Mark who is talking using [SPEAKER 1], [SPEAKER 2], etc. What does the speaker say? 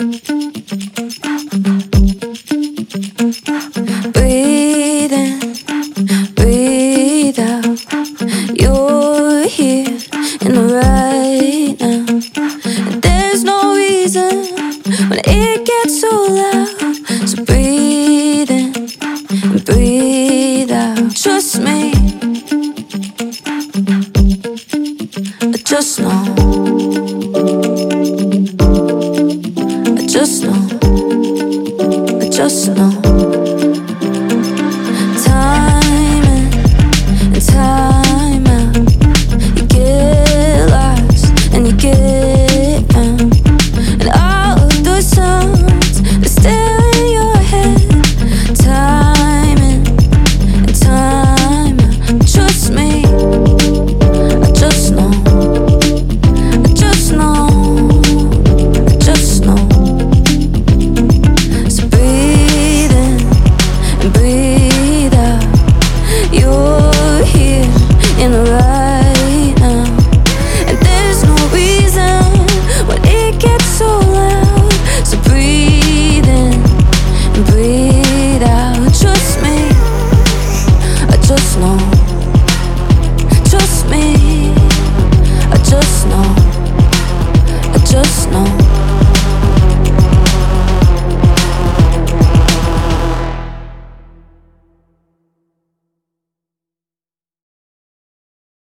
[SPEAKER 1] Breathe in, breathe out. You're here in the right now. And there's no reason when it gets so loud. So breathe in and breathe out. Trust me, I just know. I just know. I just know.